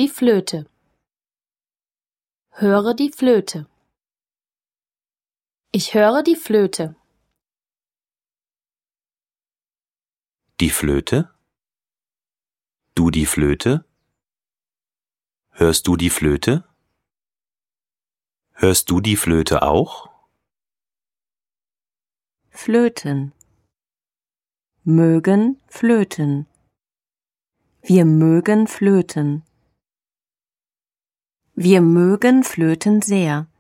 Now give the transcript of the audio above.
die Flöte. Höre die Flöte. Ich höre die Flöte. Die Flöte? Du die Flöte? Hörst du die Flöte? Hörst du die Flöte auch? Flöten. Mögen flöten. Wir mögen flöten. Wir mögen Flöten sehr.